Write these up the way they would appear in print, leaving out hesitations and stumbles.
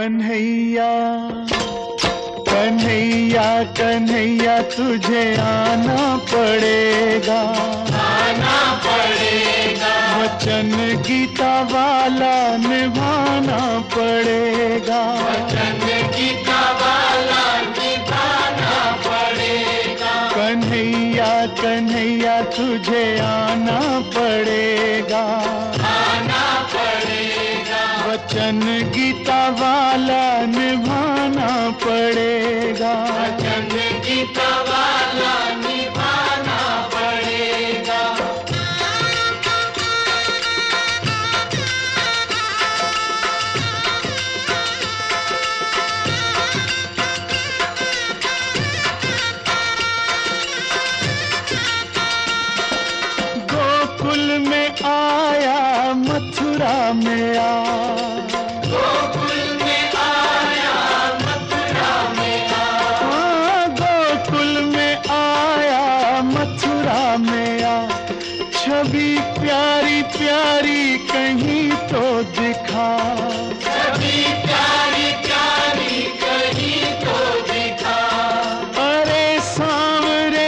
कन्हैया कन्हैया कन्हैया तुझे आना पड़ेगा, आना पड़ेगा। वचन गीता वाला निभाना पड़ेगा, वचन गीता वाला निभाना पड़ेगा। कन्हैया कन्हैया तुझे आना पड़ेगा, आना पड़ेगा। वचन गीता वाला निभाना पड़ेगा, वचन गीता वाला निभाना पड़ेगा। गोकुल में आया मथुरा में आ, गोकुल में आया मथुरा में आ। गोकुल में आया मथुरा में आ, छवि प्यारी प्यारी कहीं तो दिखा, छवि प्यारी प्यारी कहीं तो दिखा। अरे सांवरे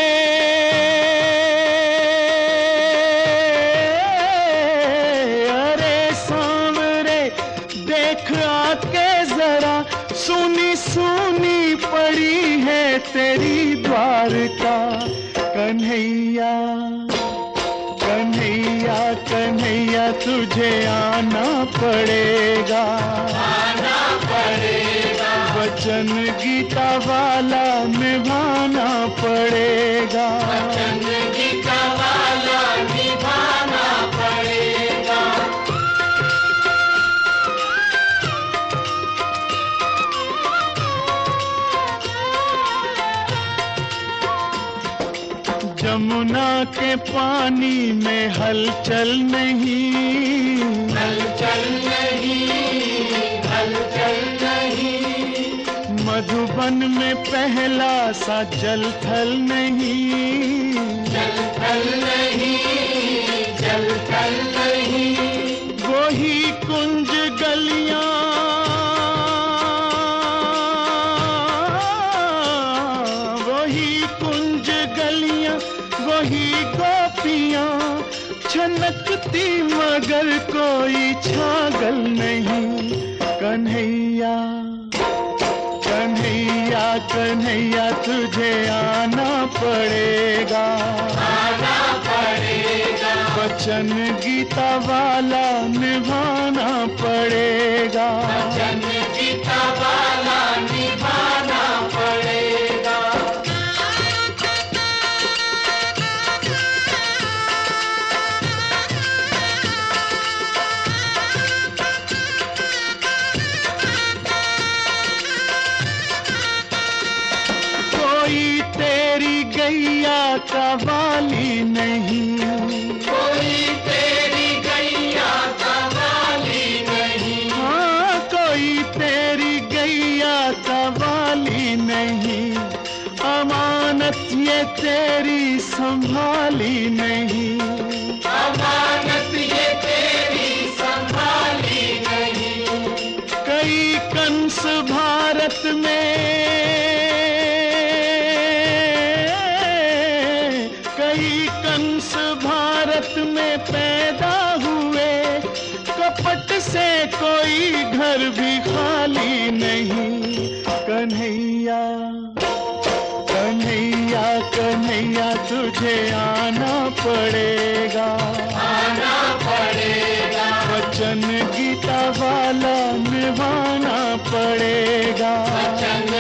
अरे सांवरे देख आके जरा, सुनी सुनी पड़ी है तेरी द्वारका। कन्हैया कन्हैया कन्हैया तुझे आना पड़ेगा, आना पड़ेगा। वचन गीता वाला निभाना पड़ेगा, वचन गीता वाला निभाना पड़ेगा। जमुना के पानी में हलचल नहीं, हलचल नहीं, हलचल नहीं। मधुबन में पहला सा जल थल नहीं, जल थल नहीं, जल थल नहीं। वही कुंज गलियां वही कुंज गलियां वही गोपियां छनकती मगर कोई छागल नहीं। कन्हैया कन्हैया कन्हैया तुझे आना पड़ेगा, आना पड़ेगा। वचन गीता वाला निभाना पड़ेगा, वचन गीता वाला निभाना पड़ेगा। कोई तेरी गैया का वाली नहीं, कोई तेरी गैया का वाली नहीं। हाँ कोई तेरी गैया का वाली नहीं, अमानत ये तेरी संभाली नहीं, अमानत ये तेरी संभाली नहीं। कई कंस भारत में कई कंस भारत में पैदा हुए, कपट से कोई घर भी खाली नहीं। कन्हैया कन्हैया कन्हैया तुझे आना पड़ेगा, आना पड़ेगा। वचन गीता वाला निभाना पड़ेगा, वचन